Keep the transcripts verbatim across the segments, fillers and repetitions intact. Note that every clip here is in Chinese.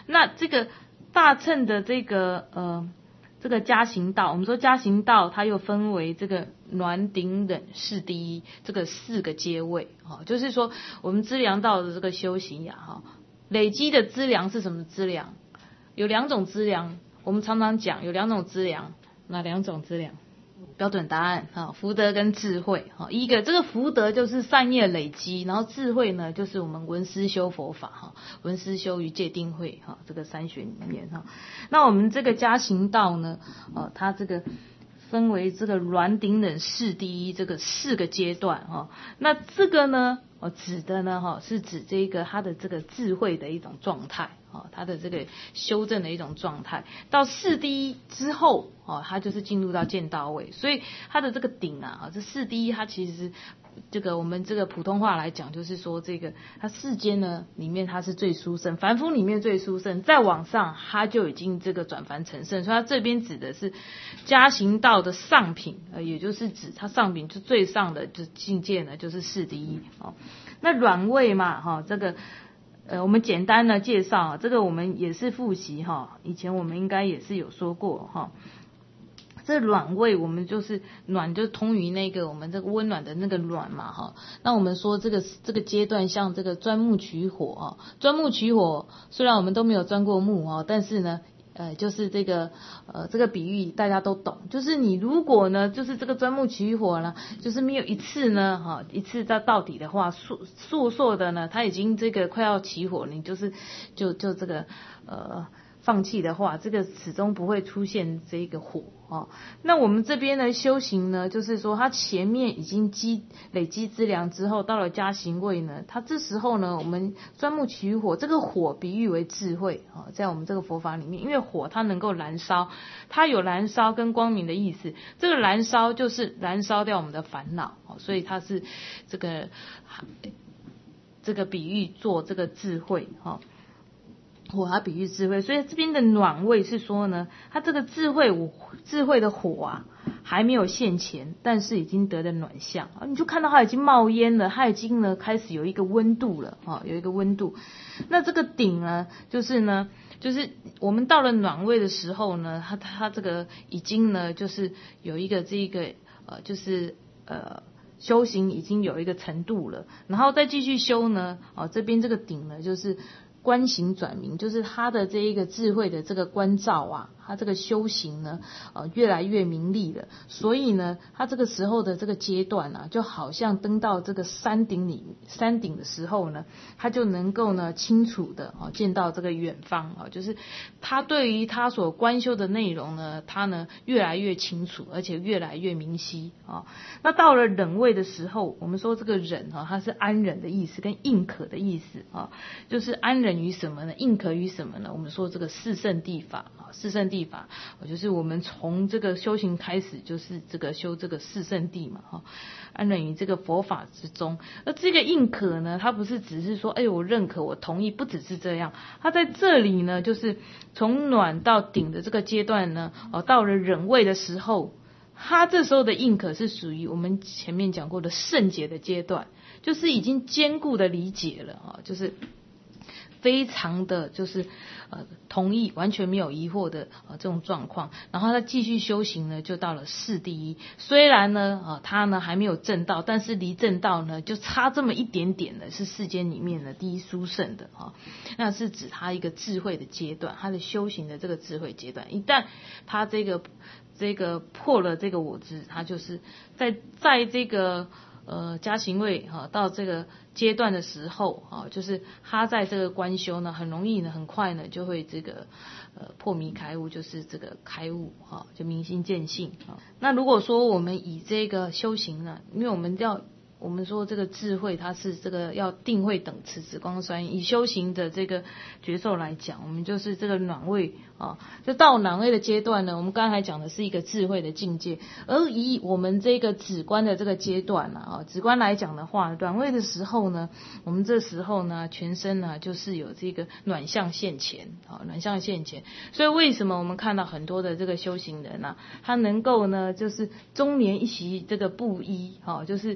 那这个大乘的这个呃这个加行道，我们说加行道它又分为这个暖顶忍世第一这个四个阶位，哦，就是说我们资粮道的这个修行呀，哈，累积的资粮是什么资粮？有两种资粮，我们常常讲有两种资粮，哪两种资粮？标准答案啊，福德跟智慧哈。一个这个福德就是善业累积，然后智慧呢就是我们闻思修佛法哈，闻思修于戒定慧哈，这个三学里面哈。那我们这个加行道呢，哦，它这个分为这个软顶忍世第一这个四个阶段哈。那这个呢，哦，指的呢哈是指这个它的这个智慧的一种状态。哦，它的这个修正的一种状态，到四第一之后，哦，它就是进入到见道位，所以它的这个顶啊，这四第一，它其实这个我们这个普通话来讲，就是说这个它世间呢里面它是最殊胜，凡夫里面最殊胜，再往上它就已经这个转凡成圣，所以它这边指的是加行道的上品，呃，也就是指它上品就最上的就境界呢，就是四第一哦。那软位嘛，哈，这个。呃，我们简单的介绍，这个我们也是复习哈，以前我们应该也是有说过哈。这暖位我们就是暖，就通于那个我们这个温暖的那个暖嘛哈。那我们说这个这个阶段像这个钻木取火啊，钻木取火，虽然我们都没有钻过木啊，但是呢。呃，就是这个呃，这个比喻大家都懂，就是你如果呢，就是这个钻木取火呢，就是没有一次呢，哈，一次到到底的话，速速速的呢，它已经这个快要起火，你就是就就这个呃放弃的话，这个始终不会出现这个火哦。那我们这边的修行呢，就是说它前面已经积累积资粮之后，到了加行位呢，它这时候呢，我们钻木取火，这个火比喻为智慧啊，在我们这个佛法里面，因为火它能够燃烧，它有燃烧跟光明的意思，这个燃烧就是燃烧掉我们的烦恼，所以它是这个这个比喻做这个智慧哈。火它比喻智慧，所以这边的暖位是说呢，它这个智慧智慧的火啊还没有现前，但是已经得了暖相啊，你就看到它已经冒烟了，它已经呢开始有一个温度了啊，有一个温度。那这个顶呢，就是呢，就是我们到了暖位的时候呢，它它这个已经呢，就是有一个这个呃，就是呃。修行已经有一个程度了，然后再继续修呢，哦，这边这个顶呢，就是观行转明，就是他的这一个智慧的这个关照啊，他这个修行呢，呃，越来越明利了。所以呢，他这个时候的这个阶段啊，就好像登到这个山顶里，山顶的时候呢，他就能够呢清楚的哦见到这个远方啊，就是他对于他所观修的内容呢，他呢越来越清楚，而且越来越明晰啊。那到了忍位的时候，我们说这个忍啊，它是安忍的意思，跟应可的意思啊，就是安忍于什么呢？应可于什么呢？我们说这个四圣谛法啊，四圣谛法，就是我们从这个修行开始，就是这个修这个四圣谛嘛，哈，安忍于这个佛法之中。而这个应可呢，它不是只是说，哎，我认可，我同意，不只是这样，它在这里呢，就是从暖到顶的这个阶段呢，哦，到了忍位的时候。他这时候的应可是属于我们前面讲过的圣解的阶段，就是已经坚固的理解了啊，就是非常的就是呃同意，完全没有疑惑的呃这种状况。然后他继续修行呢，就到了四第一。虽然呢啊、呃、他呢还没有证道，但是离证道呢就差这么一点点的，是世间里面的第一殊胜的啊。那是指他一个智慧的阶段，他的修行的这个智慧阶段，一旦他这个。这个破了这个我执，他就是在在这个呃加行位哈到这个阶段的时候啊，就是他在这个观修呢，很容易呢，很快呢就会这个呃破迷开悟，就是这个开悟哈，就明心见性啊。那如果说我们以这个修行呢，因为我们要。我们说这个智慧，它是这个要定慧等持紫光酸。以修行的这个觉受来讲，我们就是这个暖位啊，就到暖位的阶段呢，我们刚才讲的是一个智慧的境界。而以我们这个止观的这个阶段呢，啊，止观来讲的话，暖位的时候呢，我们这时候呢，全身呢就是有这个暖相现前啊，暖相现前。所以为什么我们看到很多的这个修行人啊，他能够呢，就是中年一袭这个布衣啊，就是他。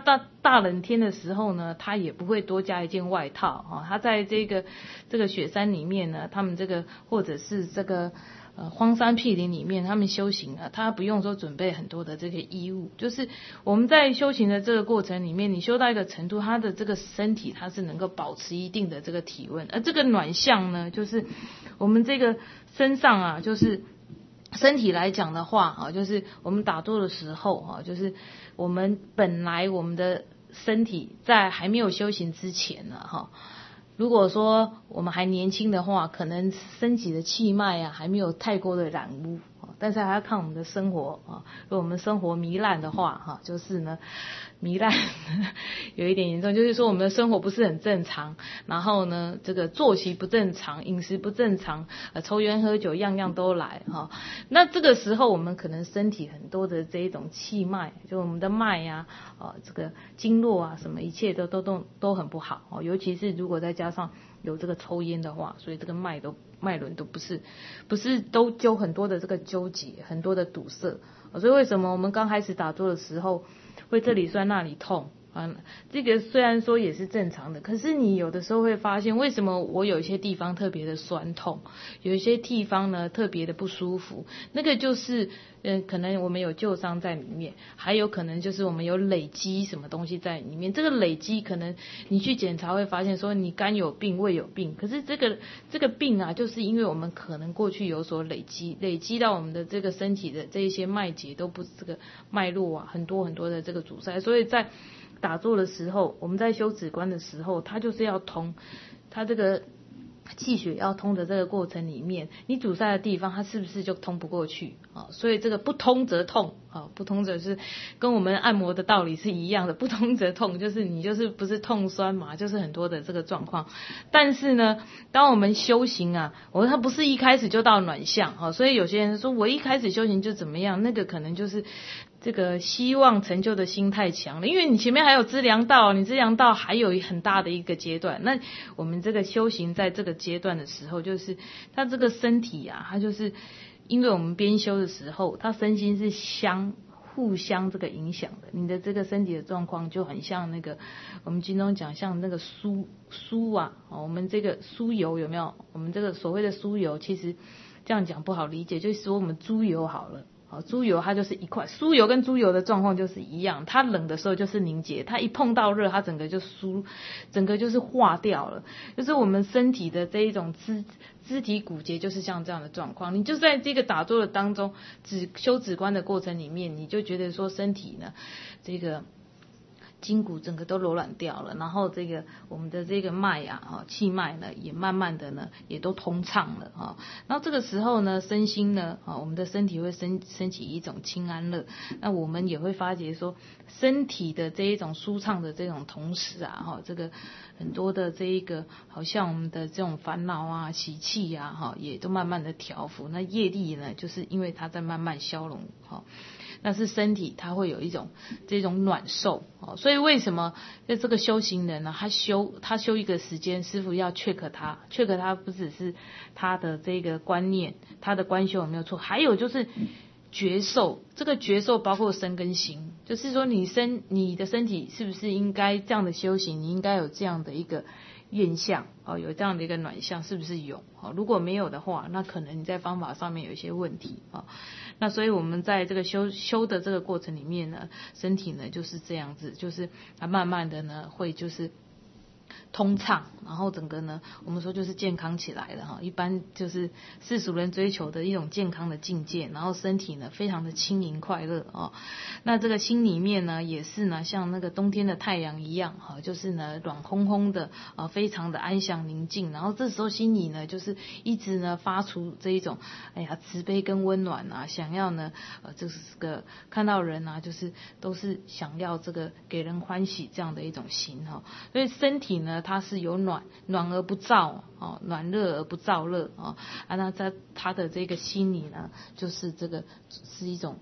大大冷天的时候呢，他也不会多加一件外套啊。他在这个这个雪山里面呢，他们这个或者是这个呃荒山僻林里面，他们修行啊，他不用说准备很多的这个衣物，就是我们在修行的这个过程里面，你修到一个程度，他的这个身体它是能够保持一定的这个体温，而这个暖象呢，就是我们这个身上啊，就是身体来讲的话啊，就是我们打坐的时候啊，就是我们本来我们的身体在还没有修行之前呢，哈，如果说我们还年轻的话，可能身体的气脉啊还没有太过的染污，但是还要看我们的生活啊，如果我们生活糜烂的话，哈，就是呢。糜烂有一点严重，就是说我们的生活不是很正常，然后呢，这个作息不正常，饮食不正常，呃，抽烟喝酒样样都来哈。那这个时候我们可能身体很多的这一种气脉，就我们的脉呀、啊，呃，这个经络啊，什么一切都都都都很不好哦。尤其是如果再加上有这个抽烟的话，所以这个脉都脉轮都不是不是都纠很多的这个纠结，很多的堵塞。所以为什么我们刚开始打坐的时候会这里酸那里痛啊？这个虽然说也是正常的，可是你有的时候会发现，为什么我有一些地方特别的酸痛，有一些地方呢特别的不舒服？那个就是嗯、呃，可能我们有旧伤在里面，还有可能就是我们有累积什么东西在里面。这个累积可能你去检查会发现说你肝有病、胃有病，可是这个这个病啊，就是因为我们可能过去有所累积，累积到我们的这个身体的这一些脉结都不是这个脉络啊，很多很多的这个阻塞，所以在打坐的时候，我们在修止观的时候，它就是要通，它这个气血要通的这个过程里面，你阻塞的地方，它是不是就通不过去啊？所以这个不通则痛啊，不通则是跟我们按摩的道理是一样的，不通则痛，就是你就是不是痛酸嘛，就是很多的这个状况。但是呢，当我们修行啊，我们它不是一开始就到暖象啊，所以有些人说我一开始修行就怎么样，那个可能就是这个希望成就的心太强了，因为你前面还有资粮道，你资粮道还有很大的一个阶段。那我们这个修行在这个阶段的时候，就是他这个身体啊，他就是因为我们边修的时候，他身心是相互相这个影响的。你的这个身体的状况就很像那个我们经中讲像那个酥酥啊，我们这个酥油有没有？我们这个所谓的酥油，其实这样讲不好理解，就是说我们猪油好了。猪油它就是一块，酥油跟猪油的状况就是一样，它冷的时候就是凝结，它一碰到热，它整个就酥，整个就是化掉了。就是我们身体的这一种肢肢体骨节就是像这样的状况。你就在这个打坐的当中，止修止观的过程里面，你就觉得说身体呢，这个筋骨整个都柔软掉了，然后这个我们的这个脉啊，气脉呢也慢慢的呢也都通畅了啊。然后这个时候呢，身心呢啊，我们的身体会升升起一种清安乐。那我们也会发觉说，身体的这一种舒畅的这种同时啊，哈，这个很多的这一个好像我们的这种烦恼啊、习气啊，哈，也都慢慢的调伏。那业力呢，就是因为它在慢慢消融，哈。那是身体它会有一种这种暖受哦，所以为什么在这个修行人呢，他修他修一个时间，师父要 check 他 check 他不只是他的这个观念，他的观修有没有错，还有就是觉受，这个觉受包括身跟心，就是说你身你的身体是不是应该这样的修行，你应该有这样的一个愿相哦，有这样的一个暖相，是不是有？哦，如果没有的话，那可能你在方法上面有一些问题啊。那所以我们在这个修修的这个过程里面呢，身体呢就是这样子，就是它慢慢的呢会就是通畅，然后整个呢，我们说就是健康起来了哈。一般就是世俗人追求的一种健康的境界，然后身体呢非常的轻盈快乐哦。那这个心里面呢，也是呢像那个冬天的太阳一样哈，就是呢暖烘烘的啊，非常的安详宁静。然后这时候心里呢，就是一直呢发出这一种哎呀慈悲跟温暖啊，想要呢呃这是个看到人啊，就是都是想要这个给人欢喜这样的一种心哈。所以身体呢，它是有暖暖而不燥哦，暖热而不燥热哦啊，那在他的这个心里呢，就是这个是一种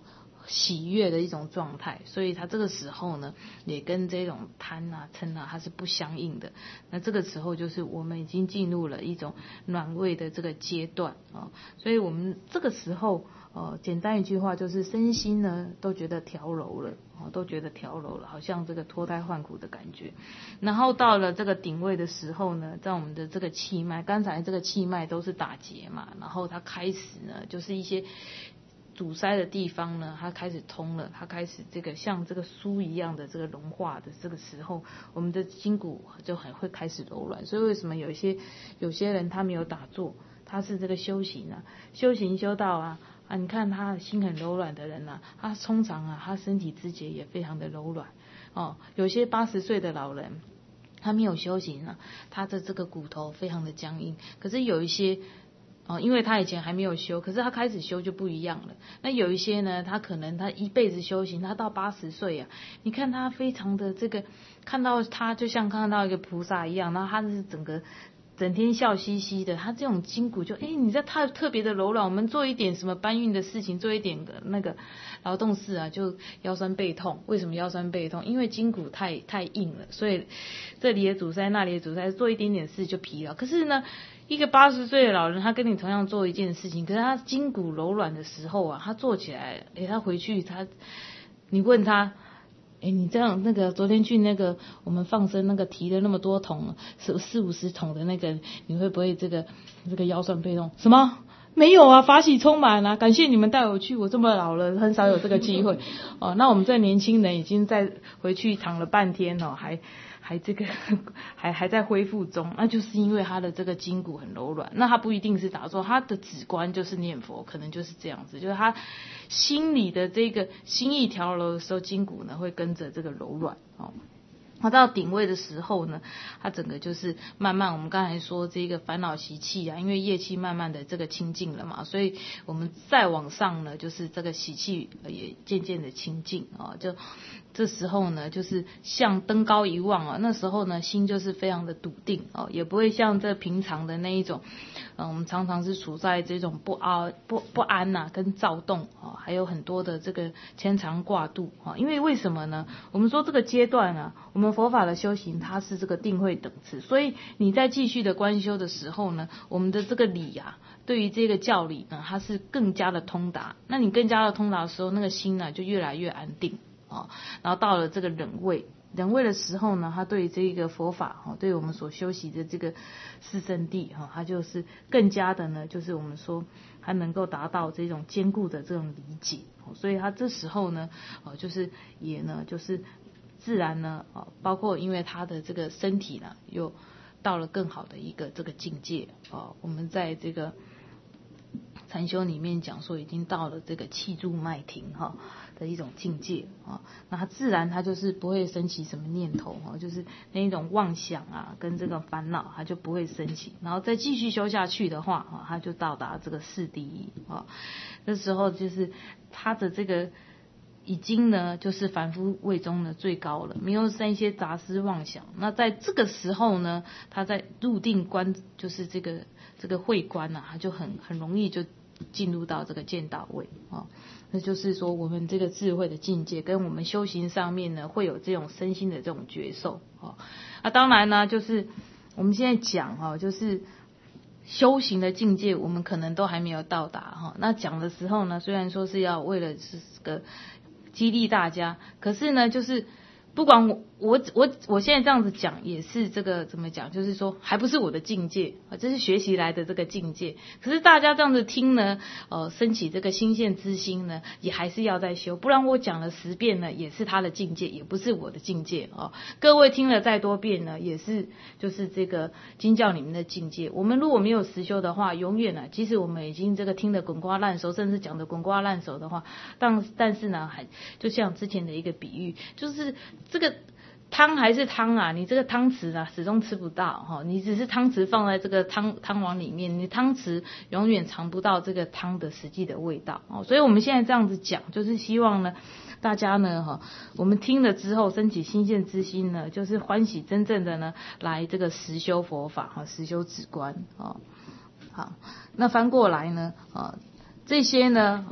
喜悦的一种状态，所以他这个时候呢，也跟这种贪啊、嗔啊，它是不相应的。那这个时候就是我们已经进入了一种暖胃的这个阶段啊，所以我们这个时候，呃，简单一句话就是身心呢都觉得调柔了，哦，都觉得调柔了，好像这个脱胎换骨的感觉。然后到了这个顶位的时候呢，在我们的这个气脉，刚才这个气脉都是打结嘛，然后它开始呢就是一些阻塞的地方呢，它开始通了，它开始这个像这个酥一样的这个融化的这个时候，我们的筋骨就很会开始柔软。所以为什么有一些有些人他没有打坐，他是这个修行啊，修行修到啊啊，你看他心很柔软的人啊，他通常啊，他身体肢节也非常的柔软哦。有些八十岁的老人，他没有修行啊，他的这个骨头非常的僵硬。可是有一些哦，因为他以前还没有修，可是他开始修就不一样了。那有一些呢，他可能他一辈子修行，他到八十岁啊，你看他非常的这个，看到他就像看到一个菩萨一样，然后他是整个整天笑嘻嘻的，他这种筋骨就，哎，你在他特别的柔软。我们做一点什么搬运的事情，做一点的那个劳动事啊，就腰酸背痛。为什么腰酸背痛？因为筋骨太太硬了，所以这里也阻塞，那里也阻塞，做一点点事就疲劳。可是呢，一个八十岁的老人，他跟你同样做一件事情，可是他筋骨柔软的时候啊，他做起来，诶，他回去他，你问他，诶，你这样那个昨天去那个我们放生那个提了那么多桶，四四五十桶的那个，你会不会这个这个腰酸背痛？什么？没有啊，法喜充满啊！感谢你们带我去，我这么老了，很少有这个机会哦。那我们这年轻人已经在回去躺了半天哦，还。还这个还还在恢复中，那就是因为他的这个筋骨很柔软。那他不一定是打坐，他的止观就是念佛，可能就是这样子，就是他心里的这个心意调柔的时候，筋骨呢会跟着这个柔软哦。他到顶位的时候呢，他整个就是慢慢，我们刚才说这个烦恼习气啊，因为业气慢慢的这个清净了嘛，所以我们再往上呢，就是这个习气也渐渐的清净啊，就这时候呢，就是像登高一望啊，那时候呢，心就是非常的笃定哦，也不会像这平常的那一种，嗯，我们常常是处在这种不安、不不安呐、啊，跟躁动啊，还有很多的这个牵肠挂肚啊，因为为什么呢？我们说这个阶段啊，我们佛法的修行它是这个定慧等次，所以你在继续的观修的时候呢，我们的这个理啊，对于这个教理呢，它是更加的通达。那你更加的通达的时候，那个心呢就越来越安定啊。然后到了这个忍位，忍位的时候呢，他对这个佛法哈，对我们所修习的这个四圣谛哈，他就是更加的呢，就是我们说他能够达到这种坚固的这种理解。所以他这时候呢，哦，就是也呢，就是自然呢，哦，包括因为他的这个身体呢，又到了更好的一个这个境界哦。我们在这个禅修里面讲说，已经到了这个气住脉停哈的一种境界啊，那他自然他就是不会升起什么念头哈，就是那一种妄想啊跟这个烦恼，他就不会升起。然后再继续修下去的话啊，他就到达这个四第一啊。那时候就是他的这个已经呢，就是凡夫位中的最高了，没有生一些杂思妄想。那在这个时候呢，他在入定观，就是这个这个慧观啊，他就很很容易就进入到这个见道位啊。那就是说，我们这个智慧的境界跟我们修行上面呢，会有这种身心的这种觉受啊。那当然呢，就是我们现在讲哈，就是修行的境界，我们可能都还没有到达哈。那讲的时候呢，虽然说是要为了是个激励大家，可是呢，就是不管我我我我现在这样子讲，也是这个怎么讲，就是说还不是我的境界啊，这是学习来的这个境界。可是大家这样子听呢，呃，升起这个心现之心呢，也还是要再修，不然我讲了十遍呢，也是他的境界，也不是我的境界哦。各位听了再多遍呢，也是就是这个经教里面的境界。我们如果没有实修的话，永远呢，即使我们已经这个听得滚瓜烂熟，甚至讲得滚瓜烂熟的话，但但是呢，还就像之前的一个比喻，就是这个汤还是汤啊，你这个汤匙啊始终吃不到哈，你只是汤匙放在这个汤汤碗里面，你汤匙永远尝不到这个汤的实际的味道哦。所以我们现在这样子讲，就是希望呢，大家呢哈，我们听了之后升起心现之心呢，就是欢喜真正的呢来这个实修佛法哈，实修止观哦。好，那翻过来呢啊，这些呢啊。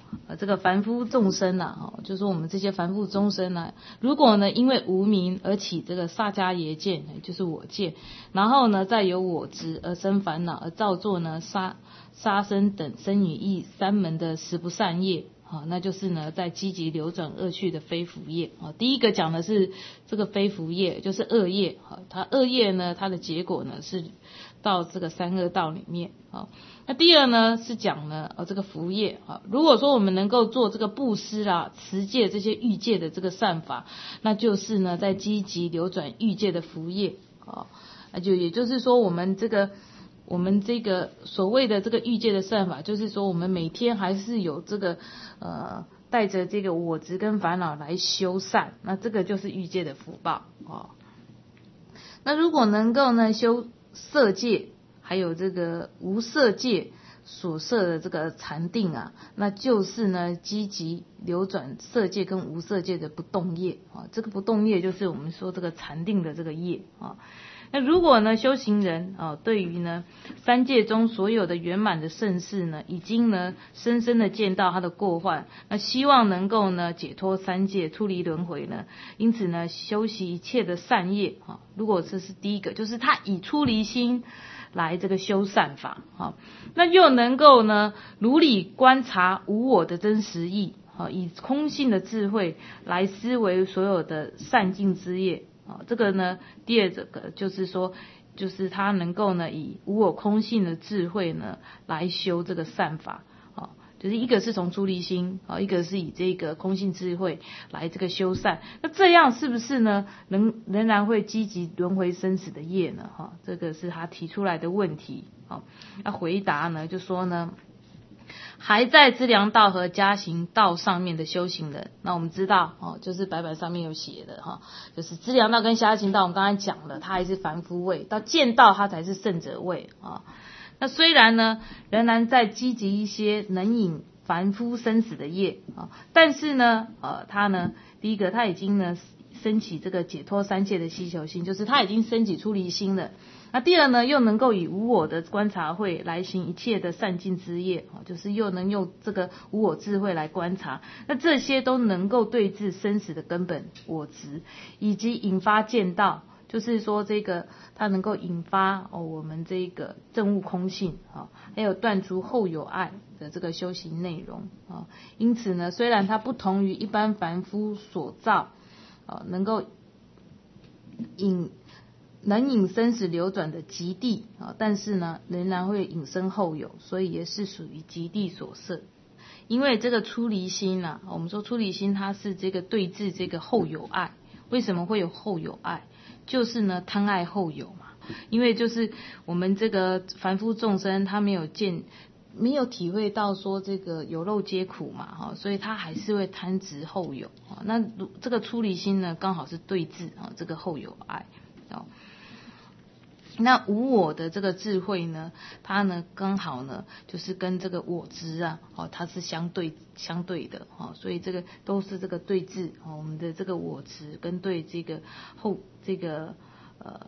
呃这个凡夫众生呐、啊，哦，就说我们这些凡夫众生呢、啊，如果呢因为无明而起这个萨迦耶见，就是我见，然后呢再有我执而生烦恼，而造作呢杀杀生等身语意三门的十不善业。好，那就是呢，在积极流转恶趣的非福业。好，第一个讲的是这个非福业，就是恶业。好，它恶业呢，它的结果呢是到这个三恶道里面。好，那第二呢是讲呢，哦，这个福业。好，如果说我们能够做这个布施啦、持戒这些欲界的这个善法，那就是呢，在积极流转欲界的福业。好，那就也就是说，我们这个。我们这个所谓的这个欲界的善法，就是说我们每天还是有这个呃带着这个我执跟烦恼来修善，那这个就是欲界的福报哦。那如果能够呢修色界，还有这个无色界所摄的这个禅定啊，那就是呢积极流转色界跟无色界的不动业啊。这个不动业就是我们说这个禅定的这个业啊。那如果呢，修行人啊，对于呢三界中所有的圆满的盛世呢，已经呢深深的见到他的过患，那希望能够呢解脱三界，出离轮回呢，因此呢修习一切的善业啊。如果这是第一个，就是他以出离心来这个修善法啊，那又能够呢如理观察无我的真实义啊，以空性的智慧来思维所有的善尽之业。啊，这个呢，第二个就是说，就是他能够呢，以无我空性的智慧呢，来修这个善法。啊，就是一个是从出离心，啊，一个是以这个空性智慧来这个修善。那这样是不是呢，能仍然会积极轮回生死的业呢？哈，这个是他提出来的问题。好，那回答呢，就说呢。还在资粮道和加行道上面的修行人，那我们知道哦，就是白板上面有写的哈，就是资粮道跟加行道，我们刚才讲了，它还是凡夫位，到见道它才是圣者位啊。那虽然呢，仍然在积极一些能引凡夫生死的业啊，但是呢，呃，他呢，第一个他已经呢升起这个解脱三界的希求心，就是他已经升起出离心了。那第二呢，又能够以无我的观察慧来行一切的善尽之业，就是又能用这个无我智慧来观察，那这些都能够对治生死的根本我执，以及引发见道，就是说这个它能够引发哦我们这个证悟空性啊，还有断除后有爱的这个修行内容啊。因此呢，虽然它不同于一般凡夫所造啊，能够引能引生死流转的极地啊，但是呢，仍然会引生后有，所以也是属于极地所摄。因为这个出离心啊，我们说出离心它是这个对治这个后有爱。为什么会有后有爱？就是呢，贪爱后有嘛。因为就是我们这个凡夫众生，他没有见。没有体会到说这个有漏皆苦嘛，哈，所以他还是会贪执后有啊。那这个出离心呢，刚好是对治啊这个后有爱啊。那无我的这个智慧呢，它呢刚好呢就是跟这个我执啊，哦，它是相对相对的啊，所以这个都是这个对治啊，我们的这个我执跟对这个后这个呃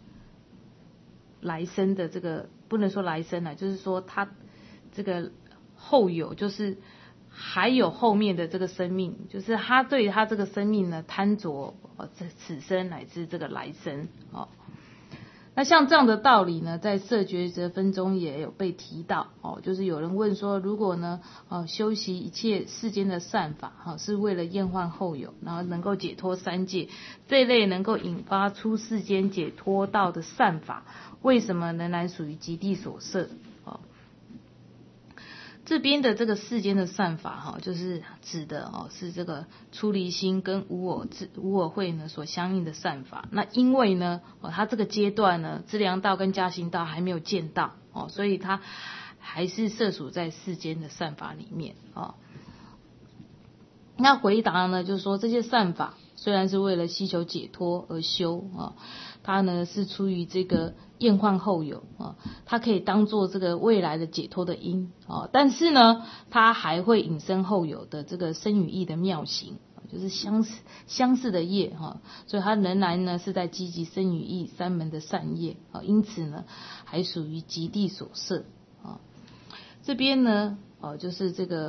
来生的这个不能说来生了，就是说它。这个后有就是还有后面的这个生命，就是他对他这个生命呢贪着呃此生乃至这个来生哦。那像这样的道理呢，在色觉则分中也有被提到哦，就是有人问说，如果呢哦修习一切世间的善法，哈、哦，是为了厌患后有，然后能够解脱三界，这类能够引发出世间解脱道的善法，为什么仍然属于极地所摄？这边的这个世间的善法哈，就是指的哦是这个出离心跟无我智无我慧呢所相应的善法。那因为呢哦，它这个阶段呢，资粮道跟加行道还没有见到哦，所以它还是涉属在世间的善法里面哦。那回答呢，就是说这些善法虽然是为了希求解脱而修啊，它呢是出于这个厌患后有啊，它可以当做这个未来的解脱的因啊，但是呢，它还会引生后有的这个身语意的妙行，就是相似相似的业哈，所以它仍然呢是在积极身语意三门的善业啊，因此呢还属于极地所摄啊。这边呢哦，就是这个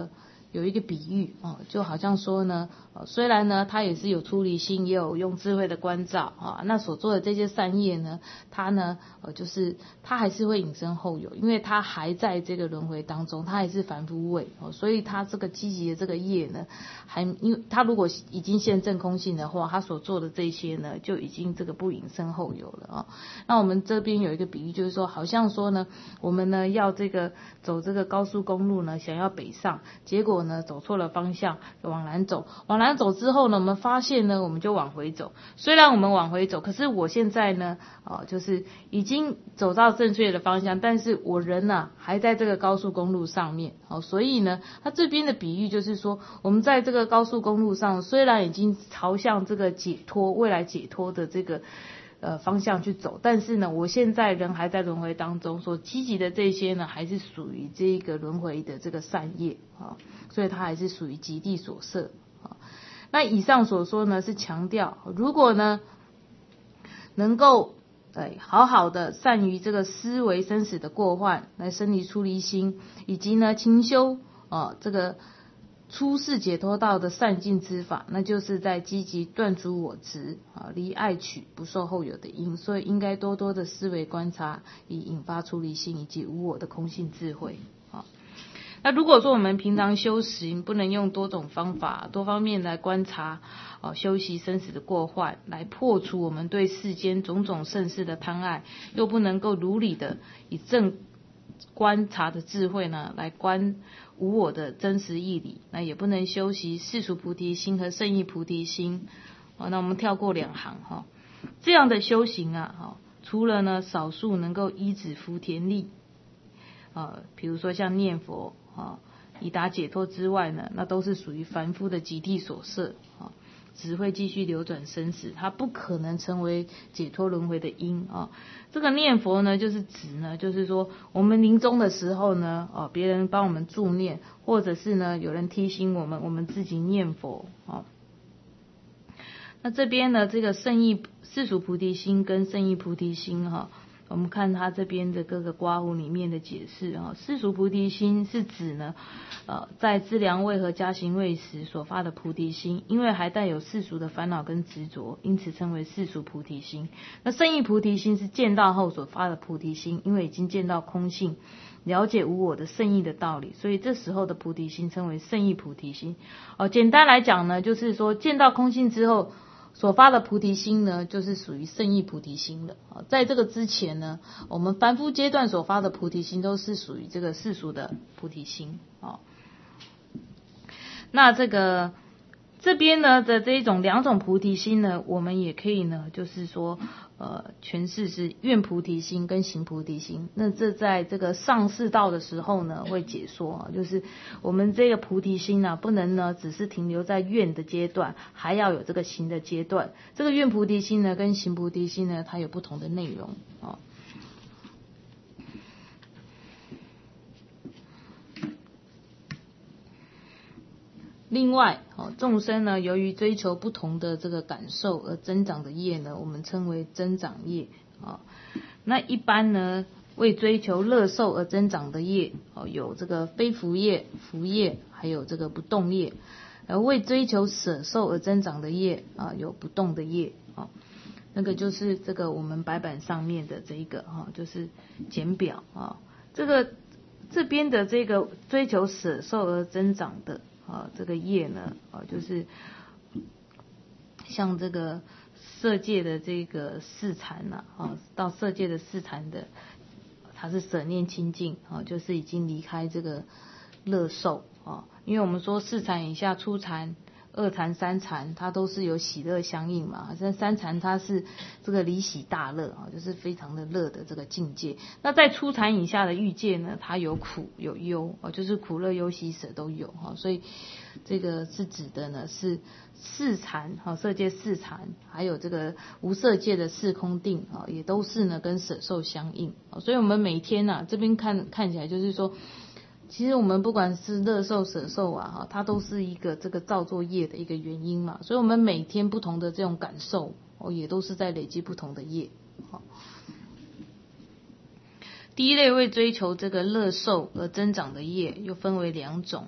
有一个比喻啊，就好像说呢，虽然呢他也是有出离心，也有用智慧的关照啊，那所做的这些善业呢，他呢呃就是他还是会引申后有，因为他还在这个轮回当中，他还是凡夫位哦，所以他这个积极的这个业呢，还因为他如果已经现证空性的话，他所做的这些呢就已经这个不引申后有了啊。那我们这边有一个比喻，就是说好像说呢，我们呢要这个走这个高速公路呢，想要北上，结果呢走错了方向，往南走，往南走之后呢，我们发现呢，我们就往回走。虽然我们往回走，可是我现在呢，哦，就是已经走到正确的方向，但是我人呢、啊、还在这个高速公路上面，哦，所以呢，他这边的比喻就是说，我们在这个高速公路上，虽然已经朝向这个解脱、未来解脱的这个呃方向去走，但是呢，我现在人还在轮回当中，所积极的这些呢，还是属于这个轮回的这个善业啊。所以它还是属于极地所摄啊。那以上所说呢，是强调如果呢能够哎好好的善于这个思维生死的过患，来生离出离心，以及呢勤修啊这个出世解脱道的善尽之法，那就是在积极断除我执啊，离爱取不受后有的因。所以应该多多的思维观察，以引发出离心以及无我的空性智慧啊。那如果说我们平常修行不能用多种方法、多方面来观察、哦修习生死的过患，来破除我们对世间种种盛世的贪爱，又不能够如理的以正观察的智慧呢来观无我的真实义理，那也不能修习世俗菩提心和圣意菩提心。哦，那我们跳过两行哈、哦，这样的修行啊，哈、哦，除了呢少数能够依止福田力。呃，比如说像念佛啊，以达解脱之外呢，那都是属于凡夫的集体所摄啊，只会继续流转生死，它不可能成为解脱轮回的因啊。这个念佛呢，就是指呢，就是说我们临终的时候呢，哦、啊，别人帮我们助念，或者是呢有人提醒我们，我们自己念佛啊。那这边呢，这个圣意世俗菩提心跟圣意菩提心哈、啊。我们看他这边的各个刮胡里面的解释啊，世俗菩提心是指呢，呃，在资粮位和加行位时所发的菩提心，因为还带有世俗的烦恼跟执着，因此称为世俗菩提心。那圣意菩提心是见到后所发的菩提心，因为已经见到空性，了解无我的圣意的道理，所以这时候的菩提心称为圣意菩提心。哦、呃，简单来讲呢，就是说见到空性之后。所发的菩提心呢，就是属于圣意菩提心的啊。在这个之前呢，我们凡夫阶段所发的菩提心都是属于这个世俗的菩提心啊。那这个这边呢的这一种两种菩提心呢，我们也可以呢，就是说呃诠释是愿菩提心跟行菩提心。那这在这个上士道的时候呢会解说啊，就是我们这个菩提心呢、啊、不能呢只是停留在愿的阶段，还要有这个行的阶段。这个愿菩提心呢跟行菩提心呢它有不同的内容啊。另外，哦，众生呢，由于追求不同的这个感受而增长的业呢，我们称为增长业啊。那一般呢，为追求乐受而增长的业，哦，有这个非福业、福业，还有这个不动业；而为追求舍受而增长的业啊，有不动的业啊。那个就是这个我们白板上面的这一个哈，就是简表啊。这个这边的这个追求舍受而增长的。啊，这个业呢，啊，就是像这个色界的这个四禅呐，啊，到色界的四禅的，它是舍念清净啊，就是已经离开这个乐受啊，因为我们说四禅以下初禅、二禅、三禅，它都是有喜乐相应嘛。这三禅它是这个离喜大乐啊，就是非常的乐的这个境界。那在初禅以下的欲界呢，它有苦有忧啊，就是苦乐忧喜舍都有哈。所以这个是指的呢是四禅哈，色界四禅，还有这个无色界的四空定啊，也都是呢跟舍受相应啊。所以我们每天呐、啊、这边看看起来就是说。其实我们不管是乐受舍受啊，哈，它都是一个这个造作业的一个原因嘛，所以我们每天不同的这种感受，哦，也都是在累积不同的业。好，第一类为追求这个乐受而增长的业，又分为两种，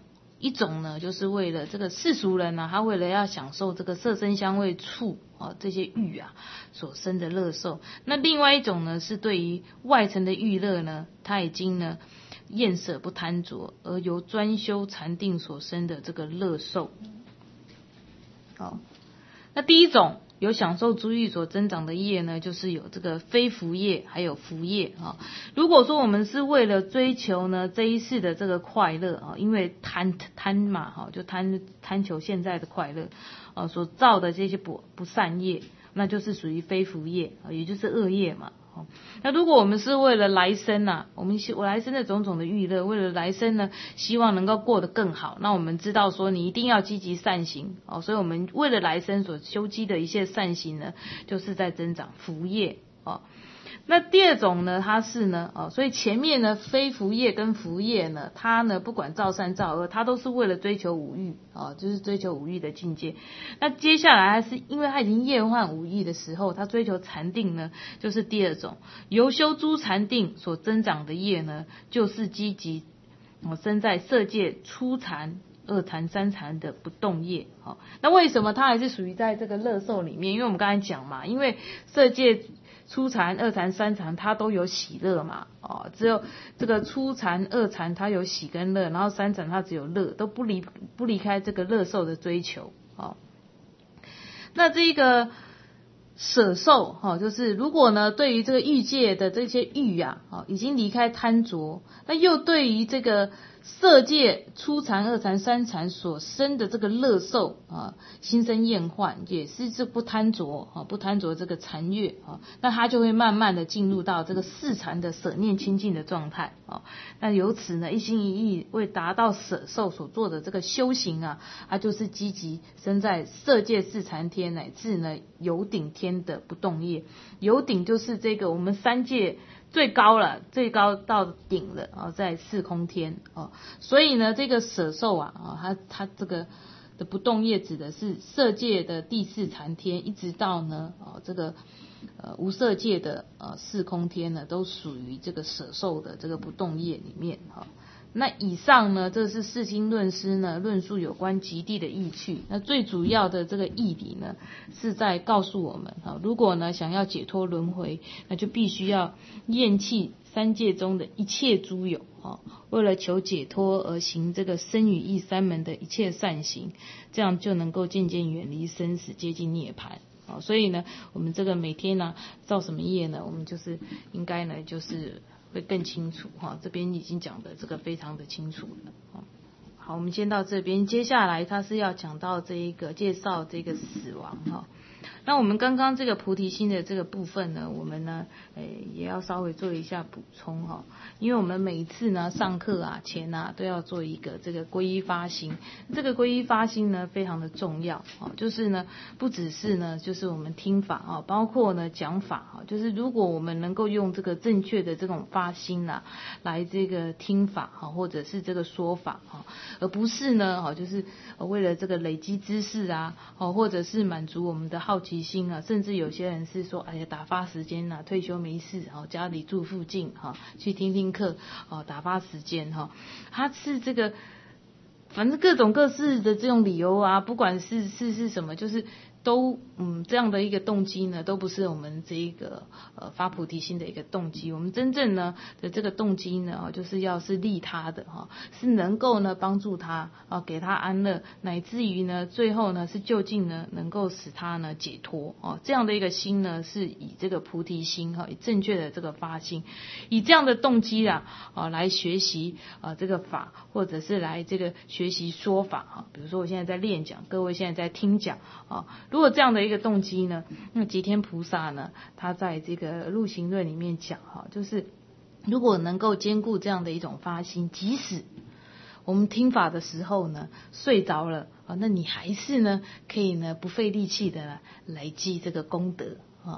一种呢就是为了这个世俗人啊，他为了要享受这个色声香味触啊这些欲啊所生的乐受。那另外一种呢是对于外层的欲乐呢，他已经呢厌舍不贪着，而由专修禅定所生的这个乐受。好，那第一种有享受诸欲所增长的业呢，就是有这个非福业，还有福业啊。如果说我们是为了追求呢这一世的这个快乐啊，因为贪贪嘛哈，就贪贪求现在的快乐啊，所造的这些不不善业，那就是属于非福业啊，也就是恶业嘛。那如果我们是为了来生啊，我们我来生的种种的欲乐，为了来生呢，希望能够过得更好，那我们知道说你一定要积极善行哦，所以我们为了来生所修积的一切善行呢，就是在增长福业哦。那第二种呢，它是呢，哦，所以前面呢，非福业跟福业呢，它呢不管造善造恶，它都是为了追求五欲，哦，就是追求五欲的境界。那接下来是因为它已经厌患五欲的时候，它追求禅定呢，就是第二种，由修诸禅定所增长的业呢，就是积极哦生在色界初禅、二禅、三禅的不动业。好，那为什么它还是属于在这个乐受里面？因为我们刚才讲嘛，因为色界初禅、二禅、三禅它都有喜乐嘛，哦，只有这个初禅、二禅它有喜跟乐，然后三禅它只有乐，都不离不离开这个乐受的追求。哦，那这个舍受哈，就是如果呢对于这个欲界的这些欲啊，啊已经离开贪着，那又对于这个色界初禅、二禅、三禅所生的这个乐受啊，心生厌患，也是这不贪着啊，不贪着这个禅悦啊，那他就会慢慢的进入到这个四禅的舍念清净的状态啊。那由此呢，一心一意为达到舍受所做的这个修行啊，他就是积极生在色界四禅天乃至呢有顶天的不动业。有顶就是这个我们三界最高了，最高到顶了啊，在四空天哦，所以呢，这个舍受啊，啊，它它这个的不动业指的是色界的第四禅天，一直到呢，哦，这个呃无色界的呃四空天呢，都属于这个舍受的这个不动业里面哈。那以上呢，这是世亲论师呢论述有关极地的意趣。那最主要的这个义理呢，是在告诉我们哈，如果呢想要解脱轮回，那就必须要厌弃三界中的一切诸有啊，为了求解脱而行这个身语意三门的一切善行，这样就能够渐渐远离生死，接近涅槃。啊，所以呢，我们这个每天呢造什么业呢？我们就是应该呢就是会更清楚哈，这边已经讲的这个非常的清楚了。好，我们先到这边，接下来他是要讲到这一个介绍这个死亡哈。那我们刚刚这个菩提心的这个部分呢，我们呢，诶也要稍微做一下补充哈，因为我们每一次呢上课啊前啊都要做一个这个皈依发心，这个皈依发心呢非常的重要啊，就是呢不只是呢就是我们听法啊，包括呢讲法啊，就是如果我们能够用这个正确的这种发心啊来这个听法哈，或者是这个说法哈，而不是呢哈就是为了这个累积知识啊，哦或者是满足我们的好奇心啊，甚至有些人是说，哎呀，打发时间啊，退休没事，哦，家里住附近哈，去听听课，哦，打发时间哈，他是这个，反正各种各式的这种理由啊，不管是是是什么，就是都嗯这样的一个动机呢，都不是我们这一个呃发菩提心的一个动机。我们真正呢的这个动机呢，就是要是利他的哈，是能够呢帮助他啊，给他安乐，乃至于呢最后呢是就近呢能够使他呢解脱哦，这样的一个心呢是以这个菩提心哈，以正确的这个发心，以这样的动机啊啊来学习啊这个法，或者是来这个学习说法哈。比如说我现在在练讲，各位现在在听讲啊。如果这样的一个动机呢，那吉天菩萨呢，他在这个入行论里面讲哈，就是如果能够兼顾这样的一种发心，即使我们听法的时候呢睡着了啊，那你还是呢可以呢不费力气的来积这个功德啊。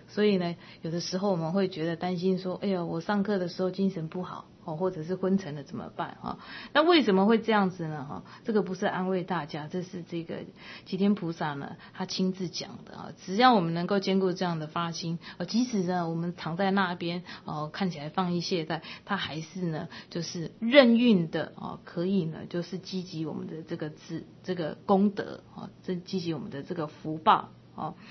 所以呢，有的时候我们会觉得担心说，哎呀，我上课的时候精神不好哦，或者是昏沉了怎么办哈？那为什么会这样子呢？哈，这个不是安慰大家，这是这个吉天菩萨呢他亲自讲的啊。只要我们能够兼顾这样的发心，呃，即使呢我们躺在那边哦，看起来放逸懈怠，他还是呢就是任运的哦，可以呢就是积极我们的这个智这个功德啊，这积极我们的这个福报哦。